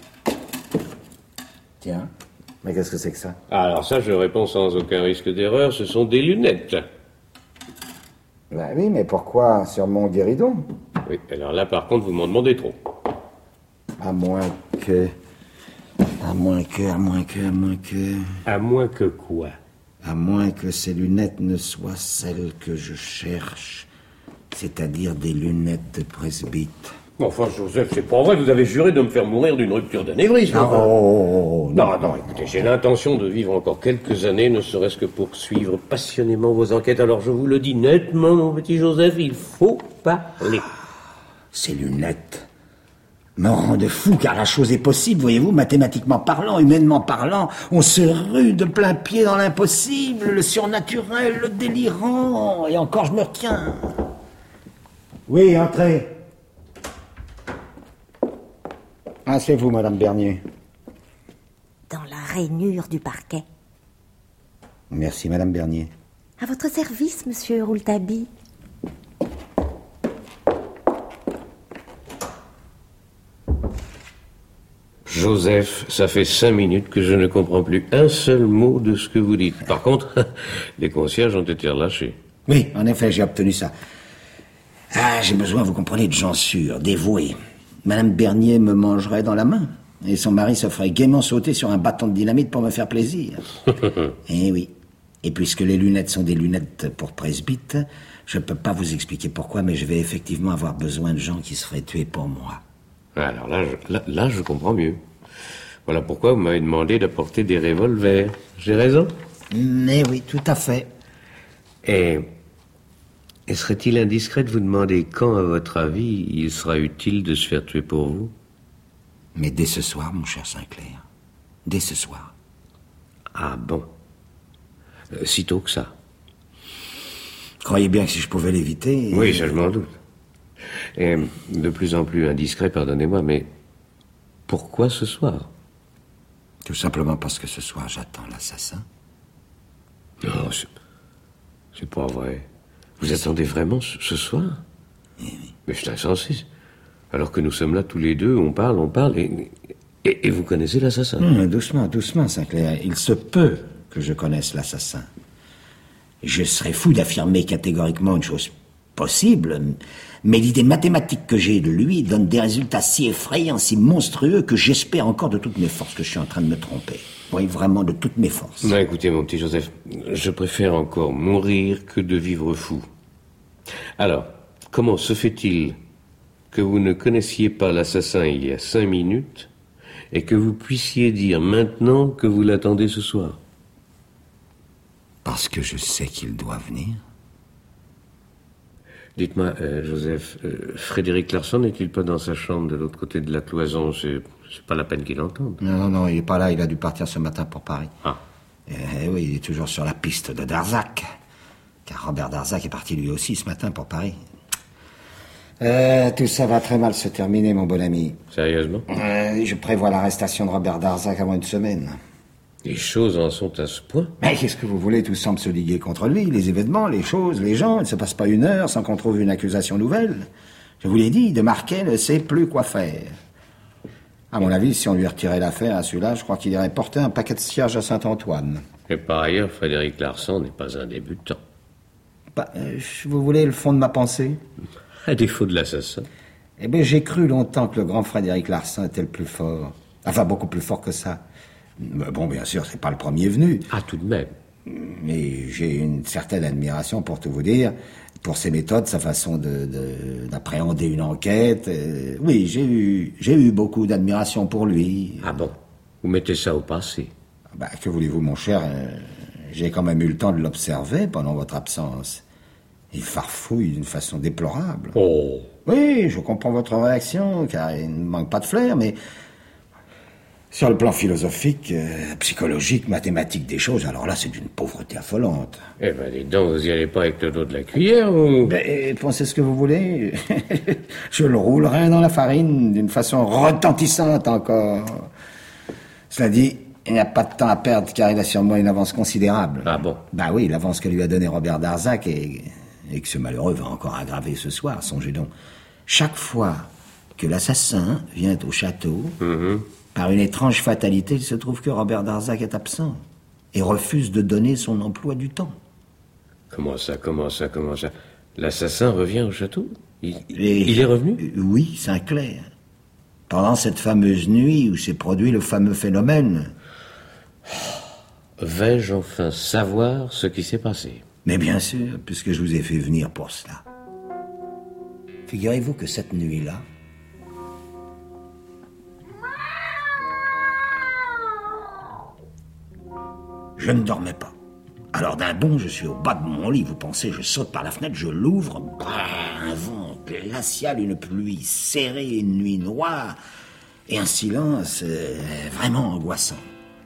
Tiens, mais qu'est-ce que c'est que ça? Alors ça, je réponds sans aucun risque d'erreur, ce sont des lunettes. Ben oui, mais pourquoi sur mon guéridon? Oui, alors là, par contre, vous m'en demandez trop. À moins que... À moins que quoi? À moins que ces lunettes ne soient celles que je cherche, c'est-à-dire des lunettes de presbyte. Enfin, Joseph, c'est pas vrai, vous avez juré de me faire mourir d'une rupture d'anévrisme. Non, écoutez, j'ai l'intention de vivre encore quelques années, ne serait-ce que pour suivre passionnément vos enquêtes. Alors je vous le dis nettement, mon petit Joseph, il faut parler. Ces lunettes me rendent fou, car la chose est possible, voyez-vous, mathématiquement parlant, humainement parlant, on se rue de plein pied dans l'impossible, le surnaturel, le délirant, et encore je me retiens. Oui, entrez. Asseyez-vous, Madame Bernier. Dans la rainure du parquet. Merci, Madame Bernier. À votre service, Monsieur Rouletabille. Joseph, ça fait 5 minutes que je ne comprends plus un seul mot de ce que vous dites. Par contre, les concierges ont été relâchés. Oui, en effet, j'ai obtenu ça. Ah, j'ai besoin, vous comprenez, de gens sûrs, dévoués. Madame Bernier me mangerait dans la main, et son mari se ferait gaiement sauter sur un bâton de dynamite pour me faire plaisir. Eh oui. Et puisque les lunettes sont des lunettes pour presbyte, je ne peux pas vous expliquer pourquoi, mais je vais effectivement avoir besoin de gens qui se feraient tuer pour moi. Alors là, je comprends mieux. Voilà pourquoi vous m'avez demandé d'apporter des revolvers. J'ai raison? Mais oui, tout à fait. Et serait-il indiscret de vous demander quand, à votre avis, il sera utile de se faire tuer pour vous? Mais dès ce soir, mon cher Sinclair. Dès ce soir. Ah bon? Sitôt que ça? Croyez bien que si je pouvais l'éviter... Oui, ça je m'en doute. Et de plus en plus indiscret, pardonnez-moi, mais pourquoi ce soir? Tout simplement parce que ce soir, j'attends l'assassin. Non, c'est pas vrai. Vous attendez vraiment ce soir? Oui. Mais je suis insensé. Alors que nous sommes là tous les deux, on parle, et vous connaissez l'assassin? Doucement, Sinclair. Il se peut que je connaisse l'assassin. Je serais fou d'affirmer catégoriquement une chose Possible, mais l'idée mathématique que j'ai de lui donne des résultats si effrayants, si monstrueux, que j'espère encore de toutes mes forces que je suis en train de me tromper. Oui, vraiment de toutes mes forces. Non, écoutez, mon petit Joseph, je préfère encore mourir que de vivre fou. Alors, comment se fait-il que vous ne connaissiez pas l'assassin il y a 5 minutes et que vous puissiez dire maintenant que vous l'attendez ce soir? Parce que je sais qu'il doit venir. Dites-moi, Joseph, Frédéric Larsan n'est-il pas dans sa chambre de l'autre côté de la cloison? C'est pas la peine qu'il entende. Non, il est pas là, il a dû partir ce matin pour Paris. Ah. Oui, il est toujours sur la piste de Darzac. Car Robert Darzac est parti lui aussi ce matin pour Paris. Tout ça va très mal se terminer, mon bon ami. Sérieusement? Je prévois l'arrestation de Robert Darzac avant une semaine. Les choses en sont à ce point? Mais qu'est-ce que vous voulez? Tout semble se liguer contre lui. Les événements, les choses, les gens. Il ne se passe pas une heure sans qu'on trouve une accusation nouvelle. Je vous l'ai dit, de Marquet ne sait plus quoi faire. À mon avis, si on lui retirait l'affaire à celui-là, je crois qu'il irait porter un paquet de cierges à Saint-Antoine. Et par ailleurs, Frédéric Larsan n'est pas un débutant. Vous voulez le fond de ma pensée? À défaut de l'assassin. Eh bien, j'ai cru longtemps que le grand Frédéric Larsan était le plus fort. Enfin, beaucoup plus fort que ça. Mais bon, bien sûr, c'est pas le premier venu. Ah, tout de même. Mais j'ai une certaine admiration, pour tout vous dire, pour ses méthodes, sa façon d'appréhender une enquête. Oui, j'ai eu beaucoup d'admiration pour lui. Ah bon? Vous mettez ça au passé? Que voulez-vous, mon cher? J'ai quand même eu le temps de l'observer pendant votre absence. Il farfouille d'une façon déplorable. Oh! Oui, je comprends votre réaction, car il ne manque pas de flair, mais sur le plan philosophique, psychologique, mathématique des choses, alors là, c'est d'une pauvreté affolante. Eh ben, dis donc, vous y allez pas avec le dos de la cuillère, ou... Pensez ce que vous voulez. Je le roulerai dans la farine d'une façon retentissante encore. Cela dit, il n'y a pas de temps à perdre, car il a sur moi une avance considérable. Ah bon? Oui, l'avance que lui a donnée Robert Darzac et que ce malheureux va encore aggraver ce soir, songez donc. Chaque fois que l'assassin vient au château, par une étrange fatalité, il se trouve que Robert Darzac est absent et refuse de donner son emploi du temps. Comment ça? L'assassin revient au château? Il est revenu? Oui, Saint-Clair. Pendant cette fameuse nuit où s'est produit le fameux phénomène. Vais-je enfin savoir ce qui s'est passé? Mais bien sûr, puisque je vous ai fait venir pour cela. Figurez-vous que cette nuit-là, je ne dormais pas. Alors d'un bond, je suis au bas de mon lit, vous pensez, je saute par la fenêtre, je l'ouvre, un vent glacial, une pluie serrée, une nuit noire, et un silence vraiment angoissant.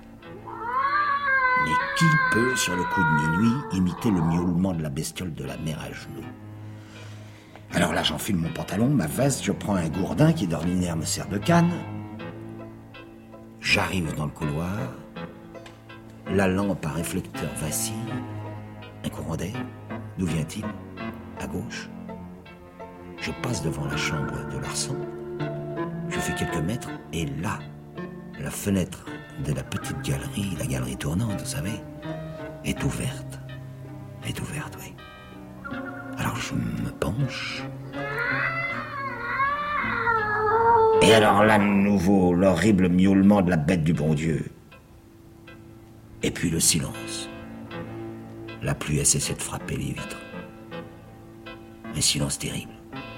Mais qui peut, sur le coup de minuit, imiter le miaulement de la bestiole de la mer à genoux? Alors là, j'enfile mon pantalon, ma veste, je prends un gourdin qui d'ordinaire me sert de canne. J'arrive dans le couloir, la lampe à réflecteur vacille, un courant d'air, d'où vient-il? À gauche. Je passe devant la chambre de Larsan, je fais quelques mètres, et là, la fenêtre de la petite galerie, la galerie tournante, vous savez, est ouverte. Est ouverte, oui. Alors je me penche. Et alors là, de nouveau, l'horrible miaulement de la bête du bon Dieu. Et puis le silence. La pluie a cessé de frapper les vitres. Un silence terrible.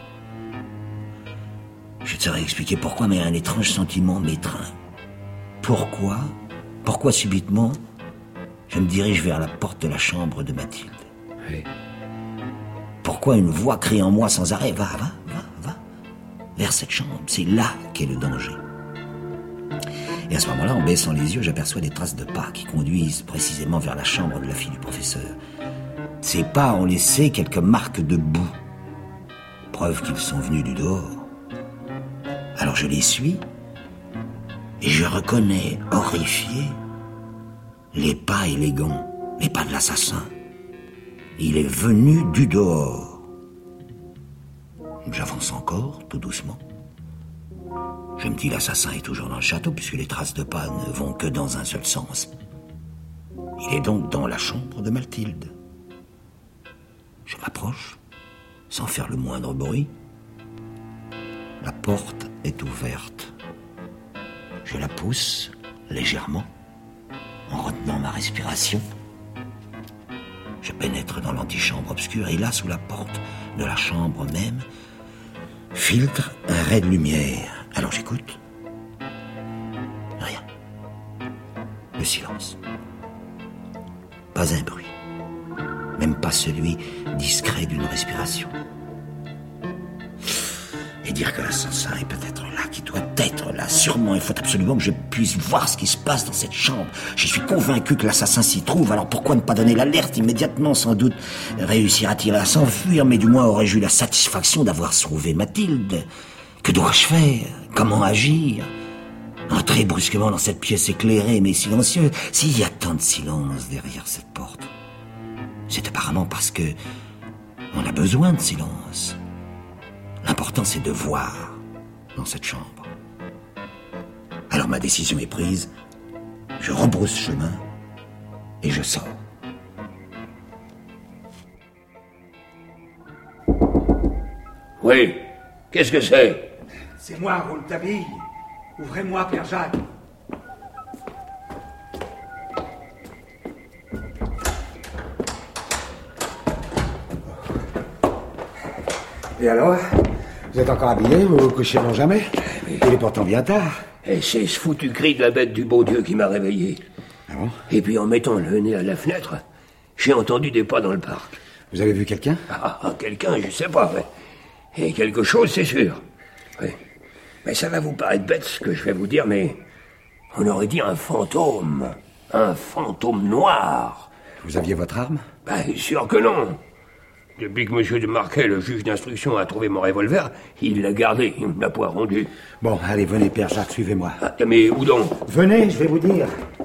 Je ne saurais expliquer pourquoi, mais un étrange sentiment m'étreint. Pourquoi subitement, je me dirige vers la porte de la chambre de Mathilde? Oui. Pourquoi une voix crie en moi sans arrêt? Va, vers cette chambre, c'est là qu'est le danger. Et à ce moment-là, en baissant les yeux, j'aperçois des traces de pas qui conduisent précisément vers la chambre de la fille du professeur. Ces pas ont laissé quelques marques de boue, preuve qu'ils sont venus du dehors. Alors je les suis, et je reconnais, horrifié, les pas élégants, les pas de l'assassin. Il est venu du dehors. J'avance encore, tout doucement. Je me dis, l'assassin est toujours dans le château, puisque les traces de pas ne vont que dans un seul sens. Il est donc dans la chambre de Mathilde. Je m'approche, sans faire le moindre bruit. La porte est ouverte. Je la pousse légèrement, en retenant ma respiration. Je pénètre dans l'antichambre obscure et là, sous la porte de la chambre même, filtre un ray de lumière. Alors j'écoute. Rien. Le silence. Pas un bruit. Même pas celui discret d'une respiration. Et dire que l'assassin est peut-être là, qu'il doit être là, sûrement, il faut absolument que je puisse voir ce qui se passe dans cette chambre. Je suis convaincu que l'assassin s'y trouve, alors pourquoi ne pas donner l'alerte immédiatement? Sans doute réussira-t-il à s'enfuir, mais du moins aurais-je eu la satisfaction d'avoir sauvé Mathilde. Que dois-je faire? Comment agir? Entrer brusquement dans cette pièce éclairée mais silencieuse. S'il y a tant de silence derrière cette porte, c'est apparemment parce que on a besoin de silence. L'important, c'est de voir dans cette chambre. Alors ma décision est prise. Je rebrousse chemin et je sors. Oui, qu'est-ce que c'est? C'est moi, Rouletabille. Ouvrez-moi, Père Jacques. Et alors? Vous êtes encore habillé? Vous vous couchez non jamais? Il est pourtant bien tard. Et c'est ce foutu cri de la bête du bon Dieu qui m'a réveillé. Ah bon? Et puis en mettant le nez à la fenêtre, j'ai entendu des pas dans le parc. Vous avez vu quelqu'un? Quelqu'un, je sais pas, mais... Et quelque chose, c'est sûr. Oui. Mais ça va vous paraître bête ce que je vais vous dire, mais... On aurait dit un fantôme. Un fantôme noir. Vous aviez votre arme? Ben, sûr que non. Depuis que M. de Marquet, le juge d'instruction, a trouvé mon revolver, il l'a gardé, il ne l'a pas rendu. Bon, allez, venez, Père Jacques, suivez-moi. Ah, mais où donc? Venez, je vais vous dire.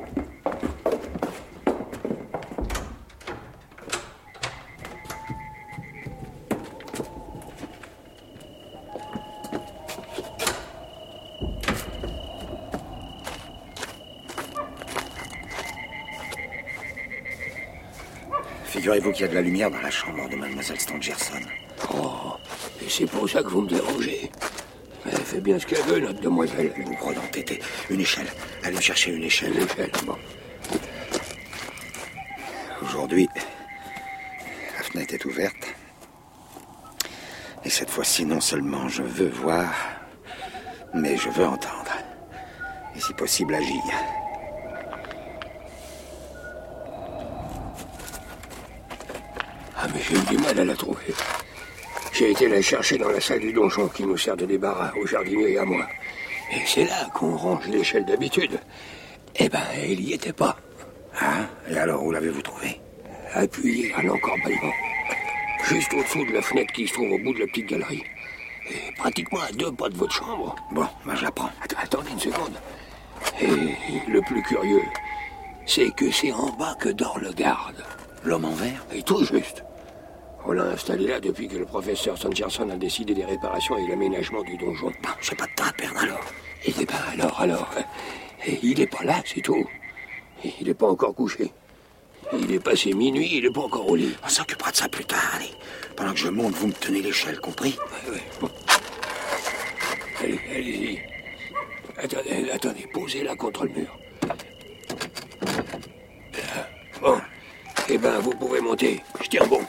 Figurez-vous qu'il y a de la lumière dans la chambre de Mademoiselle Stangerson. Oh, et c'est pour ça que vous me dérangez. Elle fait bien ce qu'elle veut, notre demoiselle. Vous croyez entêter. Une échelle. Allez me chercher une échelle. Une échelle, bon. Aujourd'hui, la fenêtre est ouverte. Et cette fois-ci, non seulement je veux voir, mais je veux entendre. Et si possible, agir. Ah, mais j'ai eu du mal à la trouver. J'ai été la chercher dans la salle du donjon qui nous sert de débarras au jardinier et à moi. Et c'est là qu'on range l'échelle d'habitude. Eh ben, elle y était pas. Ah, et alors, où l'avez-vous trouvée? Appuyée à l'encorbellement. Juste au-dessous de la fenêtre qui se trouve au bout de la petite galerie. Et pratiquement à 2 pas de votre chambre. Bon, je la prends. Attendez une seconde. Et le plus curieux, c'est que c'est en bas que dort le garde. L'homme en vert? Et tout juste. On l'a installé là depuis que le professeur Stangerson a décidé des réparations et l'aménagement du donjon. Bon, j'ai pas de temps à perdre alors. Et ben alors. Et il est pas là, c'est tout. Il est pas encore couché. Il est passé minuit, il est pas encore au lit. On s'occupera de ça plus tard, allez. Pendant que je monte, vous me tenez l'échelle, compris? Oui. Bon. Allez-y. Attendez, posez-la contre le mur. Bon. Eh ben, vous pouvez monter. Je tiens bon.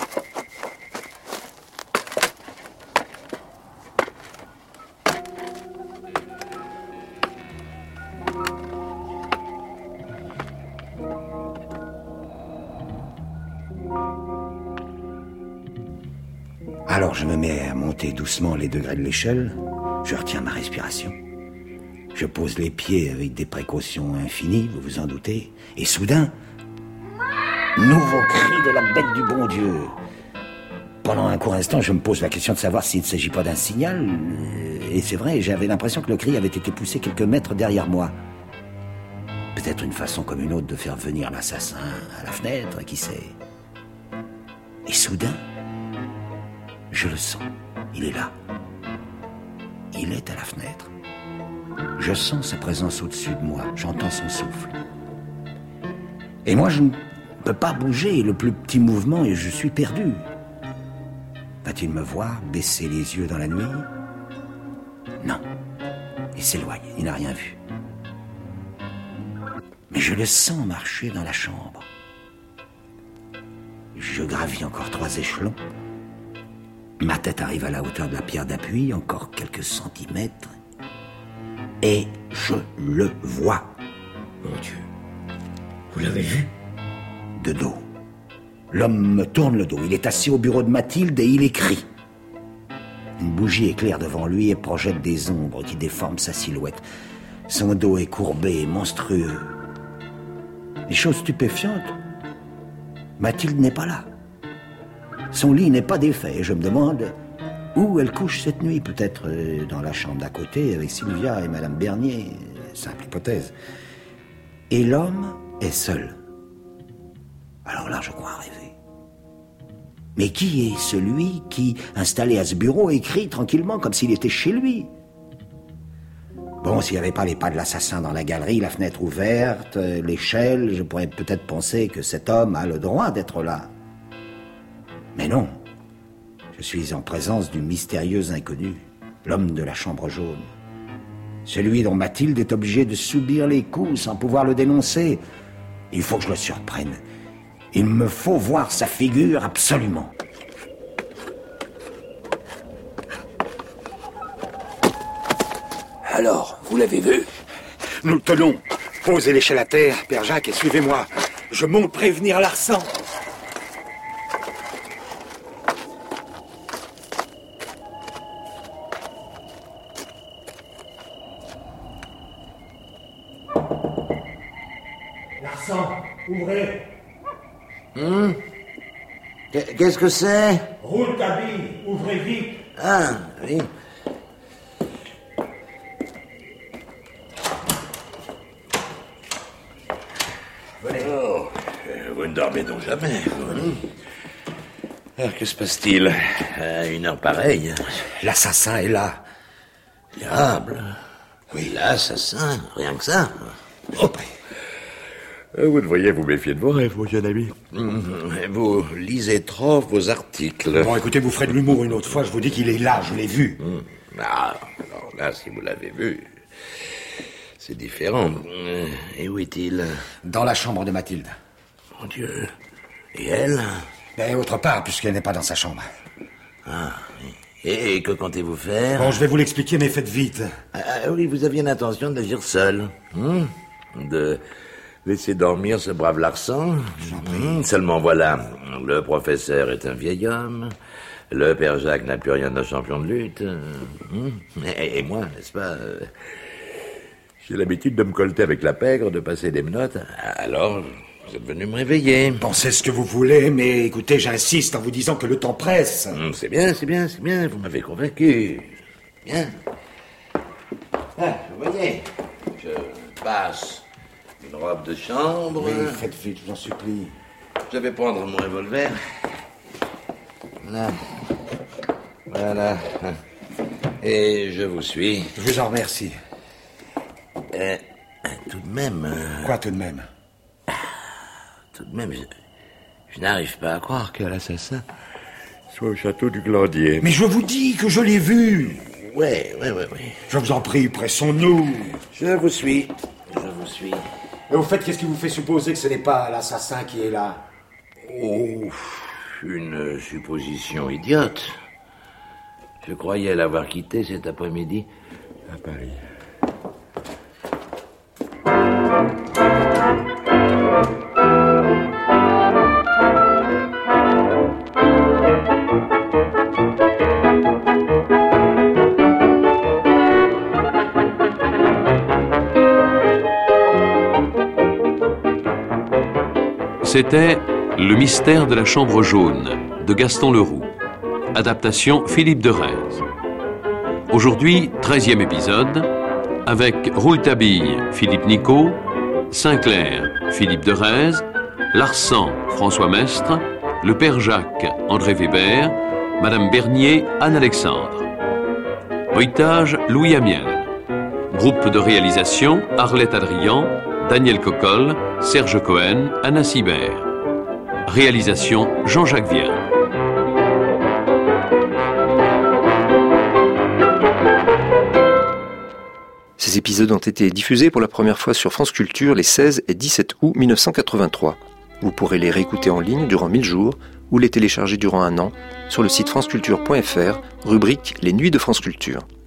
Alors je me mets à monter doucement les degrés de l'échelle. Je retiens ma respiration. Je pose les pieds avec des précautions infinies, vous vous en doutez. Et soudain, nouveau cri de la bête du bon Dieu. Pendant un court instant, je me pose la question de savoir s'il ne s'agit pas d'un signal. Et c'est vrai, j'avais l'impression que le cri avait été poussé quelques mètres derrière moi. Peut-être une façon comme une autre de faire venir l'assassin à la fenêtre, qui sait. Et soudain, je le sens. Il est là. Il est à la fenêtre. Je sens sa présence au-dessus de moi. J'entends son souffle. Et moi, je ne peux pas bouger le plus petit mouvement et je suis perdu. Va-t-il me voir baisser les yeux dans la nuit? Non. Il s'éloigne, il n'a rien vu. Mais je le sens marcher dans la chambre. Je gravis encore 3 échelons. Ma tête arrive à la hauteur de la pierre d'appui, encore quelques centimètres. Et je le vois. Mon Dieu. Vous l'avez vu? De dos. L'homme me tourne le dos. Il est assis au bureau de Mathilde et il écrit. Une bougie éclaire devant lui et projette des ombres qui déforment sa silhouette. Son dos est courbé et monstrueux. Les choses stupéfiantes, Mathilde n'est pas là. Son lit n'est pas défait. Je me demande où elle couche cette nuit. Peut-être dans la chambre d'à côté avec Sylvia et Madame Bernier. Simple hypothèse. Et l'homme est seul. Alors là, je crois rêver. Mais qui est celui qui, installé à ce bureau, écrit tranquillement comme s'il était chez lui? Bon, s'il n'y avait pas les pas de l'assassin dans la galerie, la fenêtre ouverte, l'échelle, je pourrais peut-être penser que cet homme a le droit d'être là. Mais non. Je suis en présence du mystérieux inconnu, l'homme de la chambre jaune. Celui dont Mathilde est obligée de subir les coups sans pouvoir le dénoncer. Il faut que je le surprenne. Il me faut voir sa figure absolument. Alors, vous l'avez vu? Nous le tenons. Posez l'échelle à terre, Père Jacques, et suivez-moi. Je monte prévenir Larsan. Larsan, ouvrez. Qu'est-ce que c'est? Rouletabille, ouvrez vite. Ah, oui. Oh, vous ne dormez donc jamais. Alors, que se passe-t-il à une heure pareille? L'assassin est là. Diable. Oui, l'assassin, rien que ça. Oh. Vous devriez vous méfier de vos rêves, mon jeune ami. Vous lisez trop vos articles. Bon, écoutez, vous ferez de l'humour une autre fois, je vous dis qu'il est là, je l'ai vu. Ah, alors là, si vous l'avez vu, c'est différent. Et où est-il? Dans la chambre de Mathilde. Mon Dieu. Et elle? Mais autre part, puisqu'elle n'est pas dans sa chambre. Ah, et que comptez-vous faire? Bon, je vais vous l'expliquer, mais faites vite. Ah oui, vous aviez l'intention d'agir seul. De laisser dormir ce brave Larsan. Seulement voilà, le professeur est un vieil homme, le père Jacques n'a plus rien de champion de lutte. Et moi, n'est-ce pas, j'ai l'habitude de me colter avec la pègre, de passer des menottes, alors vous êtes venu me réveiller. Pensez ce que vous voulez, mais écoutez, j'insiste en vous disant que le temps presse. C'est bien, vous m'avez convaincu. Bien. Ah, vous voyez, je passe une robe de chambre. Oui, faites vite, je vous en supplie. Je vais prendre mon revolver. Là. Voilà. Et je vous suis. Je vous en remercie. Tout de même... Quoi tout de même? Tout de même, je n'arrive pas à croire que l'assassin Soit au château du Glandier. Mais je vous dis que je l'ai vu. Oui. Je vous en prie, pressons-nous. Je vous suis. Et au fait, qu'est-ce qui vous fait supposer que ce n'est pas l'assassin qui est là? Oh, une supposition idiote. Je croyais l'avoir quitté cet après-midi À Paris. C'était Le mystère de la chambre jaune de Gaston Leroux. Adaptation Philippe de Rhèze. Aujourd'hui, 13e épisode, avec Rouletabille, Philippe Nicot, Sinclair, Philippe de Rhèze, Larsan, François Mestre, le père Jacques, André Weber, Madame Bernier, Anne-Alexandre. Bruitage, Louis Amiel. Groupe de réalisation, Arlette Adrian, Daniel Cocolle, Serge Cohen, Anna Sibert. Réalisation, Jean-Jacques Vierne. Ces épisodes ont été diffusés pour la première fois sur France Culture les 16 et 17 août 1983. Vous pourrez les réécouter en ligne durant 1000 jours ou les télécharger durant un an sur le site franceculture.fr, rubrique Les Nuits de France Culture.